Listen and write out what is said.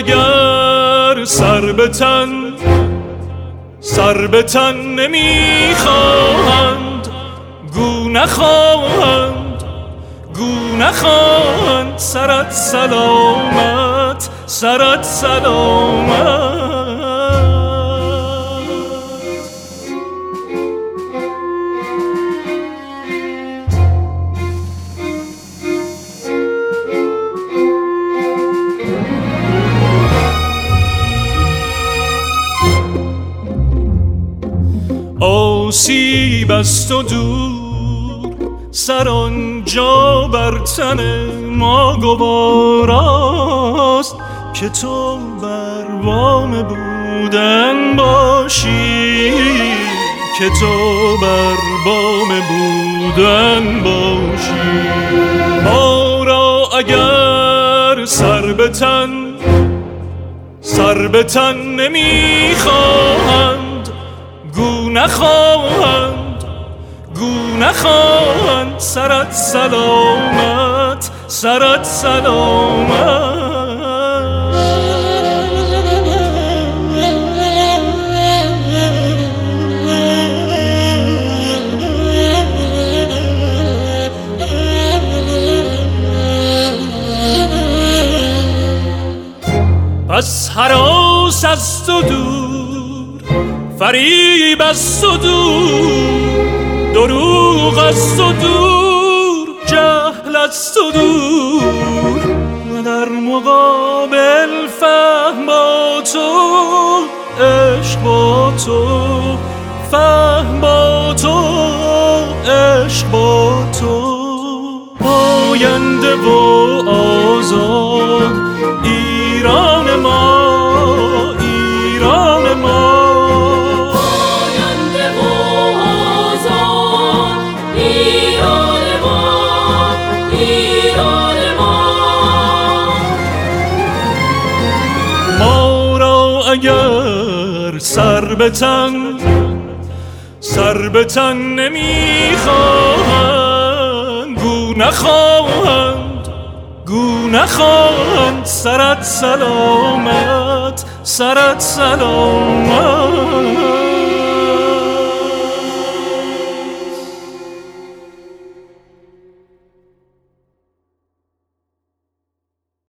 اگر سر به تن نمیخواهند، گو نخواهند سرت سلامت، سرت سلامت. آسیب است و دور سر آنجا بر تن ما گواراست که تو بر بام بودن باشی، که تو بر بام بودن باشی. ما را اگر سر به تن نمیخواهند، گو نخواهند سرت سلامت، سرت سلامت. پس هراس است و دور، فریب است و دور، دروغ است و دور، جهل است و دور. و در مقابل فهم با تو، عشق با تو، فهم با تو، عشق با تو. آینده و آزاد ایران ما، ایران ما. آینده و آزاد ایران ما، ایران ما. ما را اگر سر به تن نمیخواهند، گو نخواهند سرت سلامت، سرت سلامت.